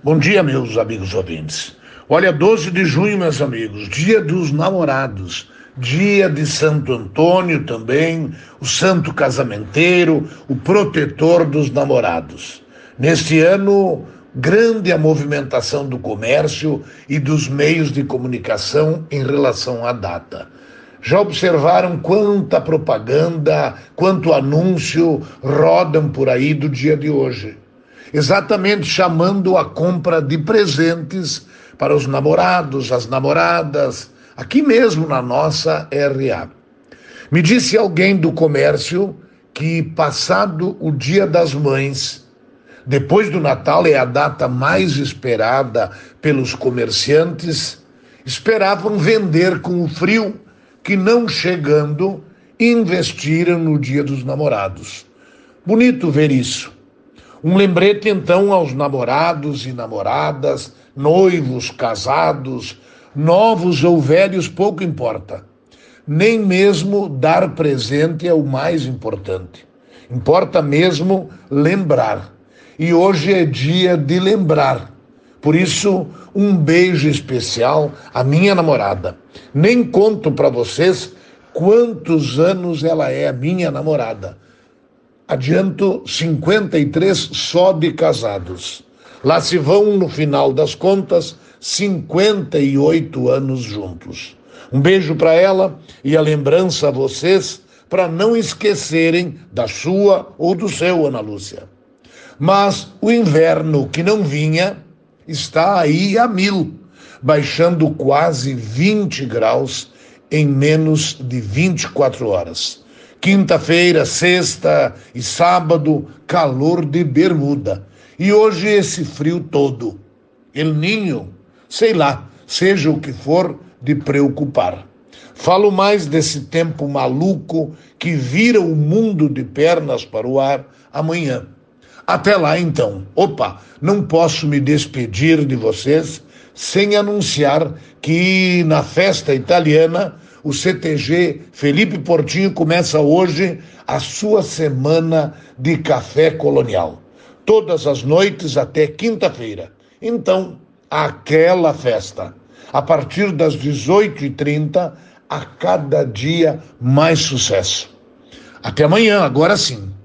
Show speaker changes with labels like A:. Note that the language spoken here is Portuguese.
A: Bom dia, meus amigos ouvintes. Olha, 12 de junho, meus amigos, dia dos namorados, dia de Santo Antônio também, o santo casamenteiro, o protetor dos namorados. Neste ano, grande a movimentação do comércio e dos meios de comunicação em relação à data. Já observaram quanta propaganda, quanto anúncio rodam por aí do dia de hoje? Exatamente chamando a compra de presentes para os namorados, as namoradas, aqui mesmo na nossa RA. Me disse alguém do comércio que, passado o Dia das Mães, depois do Natal é a data mais esperada pelos comerciantes, esperavam vender com o frio que, não chegando, investiram no Dia dos Namorados. Bonito ver isso. Um lembrete, então, aos namorados e namoradas, noivos, casados, novos ou velhos, pouco importa. Nem mesmo dar presente é o mais importante. Importa mesmo lembrar. E hoje é dia de lembrar. Por isso, um beijo especial à minha namorada. Nem conto para vocês quantos anos ela é a minha namorada. Adianto 53 só de casados. Lá se vão, no final das contas, 58 anos juntos. Um beijo para ela e a lembrança a vocês para não esquecerem da sua ou do seu, Ana Lúcia. Mas o inverno que não vinha está aí a 1000, baixando quase 20 graus em menos de 24 horas. Quinta-feira, sexta e sábado, calor de bermuda. E hoje esse frio todo. El Niño, sei lá, seja o que for, de preocupar. Falo mais desse tempo maluco que vira o mundo de pernas para o ar amanhã. Até lá, então. Opa, não posso me despedir de vocês sem anunciar que na festa italiana o CTG Felipe Portinho começa hoje a sua semana de café colonial. Todas as noites até quinta-feira. Então, aquela festa. A partir das 18h30, a cada dia mais sucesso. Até amanhã, agora sim.